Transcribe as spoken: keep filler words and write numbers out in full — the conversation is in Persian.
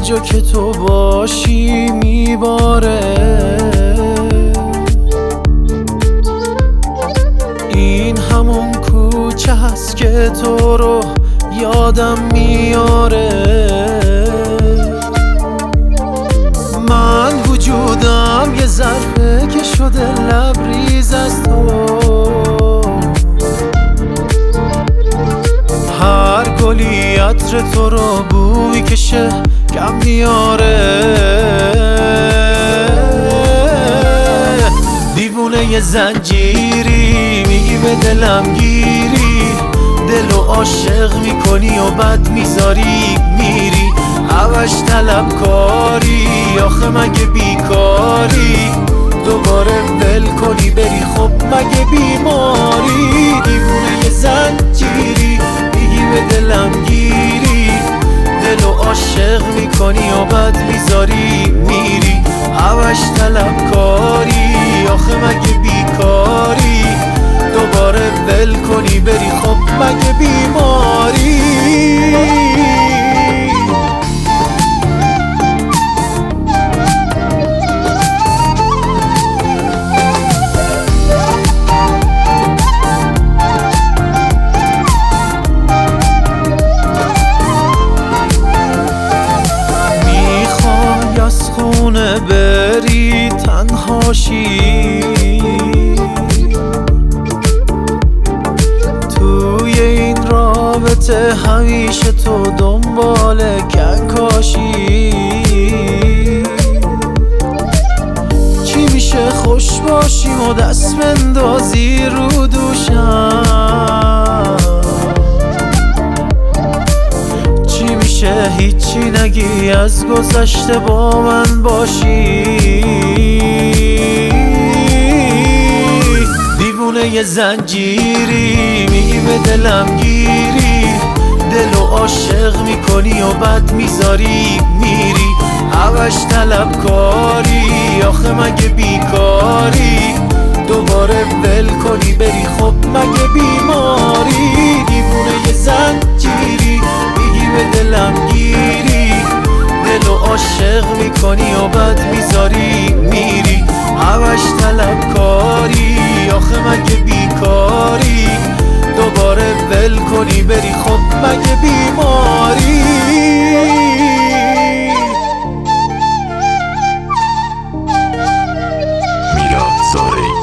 جا که تو باشی میباره. این همون کوچه هست که تو رو یادم میاره. من وجودم یه ظرفه که شده لبریز از تو. هر گلی عطر تو رو بوی کشه کم میاره. دیوونه یه زنجیری میگی به دلم گیری، دلو عاشق میکنی و بد میذاری میری. همش طلب کاری آخه مگه بیکاری، دوباره ول کنی بری خب مگه بیماری. دیوونه یه زنجیری میگی به دلم گیری، دلو عاشق میکنی و بد میذاری میری. همش طلب کاری آخه مگه بیکاری، دوباره ول کنی بری خب مگه بیماری. خونه بری تنهاشی، توی این رابطه همیشه تو دنبال کنکاشی. چی میشه خوش باشیم و دست بندازی رو دوشم، هیچی نگی از گذشته با من باشی. دیوونه یه زنجیری میگی به دلم گیری، دلو عاشق میکنی و بد میذاری میری. همش طلب کاری آخه مگه بیکاری، دوباره ول کنی بری خب مگه بیماری. دیوونه یه زنجیری میگی به دلم گیری، دلو عاشق میکنی و بد میذاری میری. همش طلب کاری آخه مگه بیکاری، دوباره ول کنی بری خب مگه بیماری. میلاد زارعی